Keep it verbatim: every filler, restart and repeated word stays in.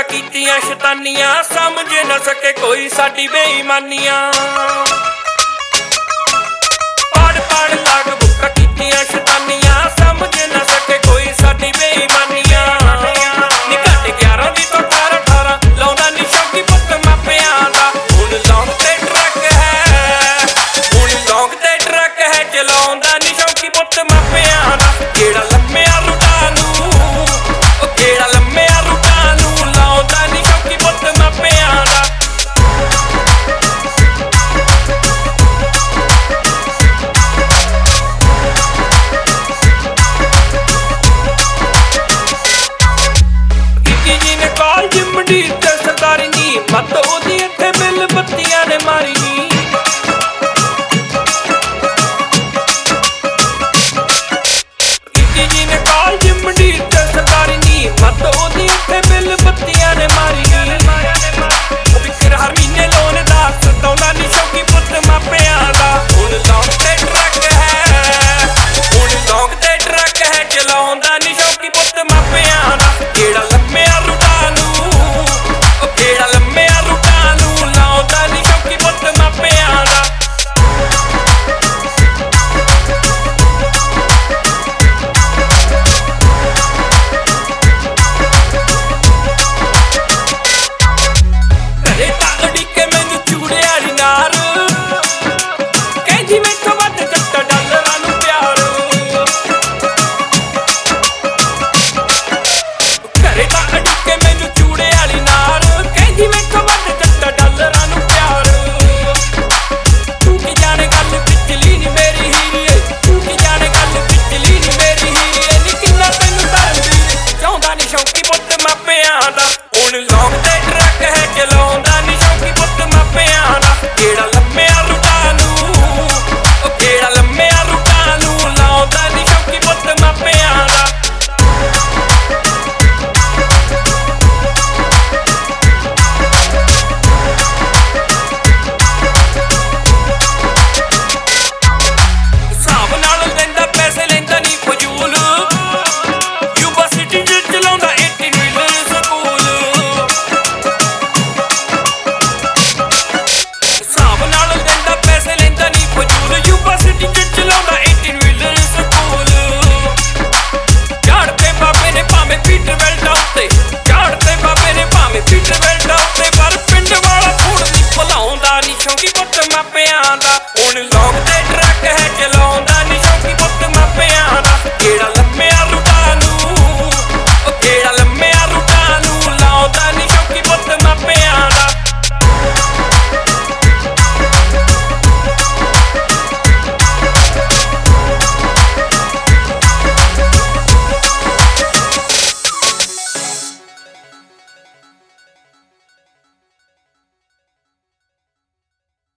कीतियां शैतानियां समझ न सके कोई साडी बेईमानियां पढ़ पढ़ लाग बुक्का कीतियां शैतानियां समझ न सके कोई साडी बेईमानियां नी घट ग्यारह दी तो अठारह अठारह लाउंदा नी शौकी पुत्त मापियां दा हुण लौंग ते ट्रक है हुण लौंग ते ट्रक है चलाउंदा नी शौकी पुत्त मापियां दा जेड़ा लम्मिया रुटा नू ओ जेड़ा लम्मिया रुटा नू लाउंदा नी शौकी पुत्त मापियां दा सरदारी नी मत ओदी इत्थे बिल बत्तियां ने मारी